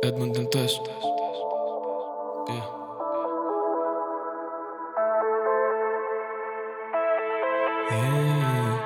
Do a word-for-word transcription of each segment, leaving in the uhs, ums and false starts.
Edmund Dantes. Yeah. Yeah.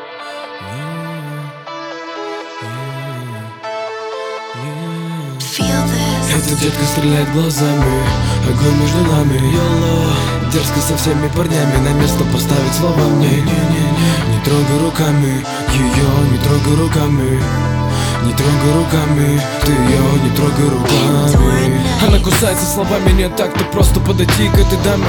Yeah. Yeah. Эта детка стреляет глазами, огонь между нами. Йоло, дерзко со всеми парнями, на место поставить словами. Не-не-не, не трогай руками, ее не трогай руками. Не трогай руками, ты ее не трогай руками. Она кусается словами, не так-то просто подойти к этой даме.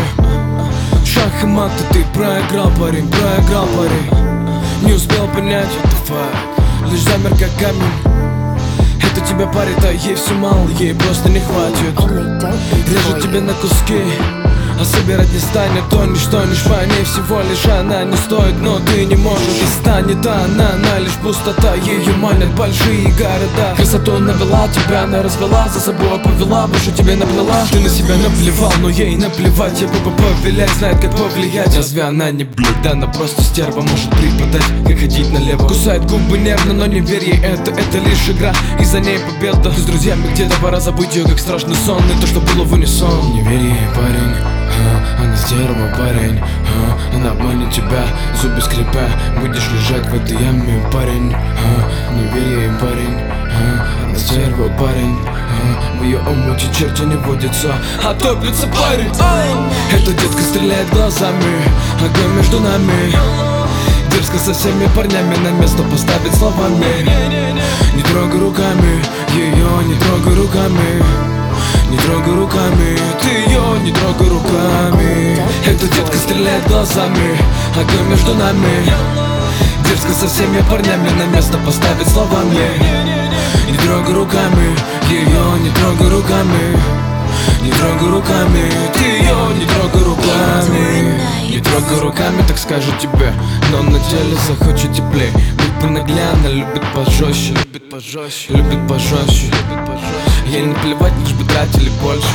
Шах и мат, ты проиграл, парень, проиграл, парень. Не успел понять, what the fuck, лишь замер как камень. Это тебя парит, а ей все мало, ей просто не хватит. Режет тебя на куски, а собирать не станет. Тонешь, тонешь по ней, всего лишь она не стоит. Но ты не можешь, и станет она, она лишь пустота. Ее манят большие города. Красоту навела, тебя она развела, за собой повела, больше тебе наплела. Ты на себя наплевал, но ей наплевать. Я бы повелять, знает как повлиять. Разве она не блядь, да она просто стерва. Может преподать, как ходить налево. Кусает губы нервно, но не верь ей, это, это лишь игра. И за ней победа. С друзьями где-то пора забыть ее, как страшный сон. И то, что было в унисон. Не верь ей, парень, а, она стерва, парень, а, она обманет тебя, зубы скрипя. Будешь лежать в этой яме, парень, а, не верь ей, парень, а, она стерва, парень, а, в ее омуте черти не водится, а топлится парень. Эта детка стреляет глазами, огонь между нами. Дерзко со всеми парнями, на место поставить словами. Не трогай руками, ее не трогай руками. Не трогай руками, ты ее не трогай руками. Эта детка стреляет глазами, огонь между нами. Дерзко со всеми парнями, на место поставить словами. Не трогай руками, ее не трогай руками. Не трогай руками, ты ее не трогай руками. Не трогай руками, так скажет тебе, но на деле захочет теплей. Будь понаглее, она любит пожестче, любит пожестче, любит пожестче. Ей не плевать, лишь бы тратили больше,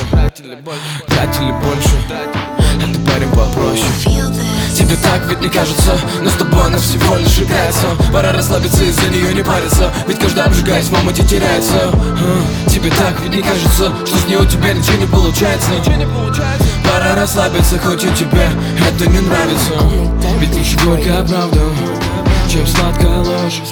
тратили больше. А ты парень попроще. Тебе так ведь не кажется, но с тобой она всего лишь играется. Пора расслабиться и за нее не париться, ведь каждый обжигаясь, мама тебе теряется. а, Тебе так ведь не кажется, что с ней у тебя ничего не получается. Пора расслабиться, хоть и тебе это не нравится. Ведь лучше горькая правда, чем сладкая ложь.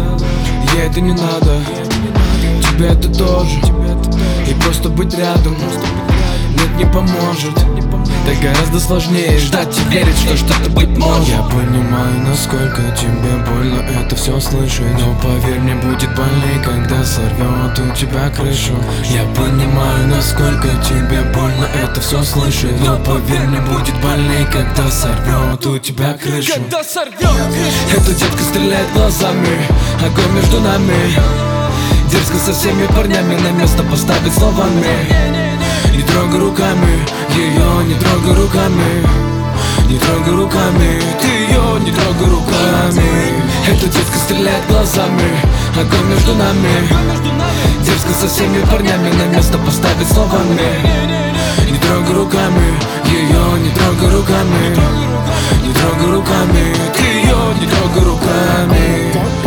Ей это не надо, тебе это тоже. И просто быть рядом нет, не поможет. Так гораздо сложнее ждать и верить, что что-то быть может. Я понимаю, насколько тебе больно это все слышать, но поверь мне, будет больнее, когда сорвет у тебя крышу. Я понимаю, насколько тебе больно это все слышать, но поверь мне, будет больнее, когда сорвет у тебя крышу. Когда сорвет крышу. Эта детка стреляет глазами, огонь между нами. Дерзко со всеми парнями, на место поставить словами. Не трогай руками, ее не трогай руками. Не трогай руками, ты ее не трогай руками. Эта детка стреляет глазами, огонь между нами. Дерзко со всеми парнями, на место поставить словами. Не трогай руками, ее не трогай руками. Не трогай руками, ты ее не трогай руками.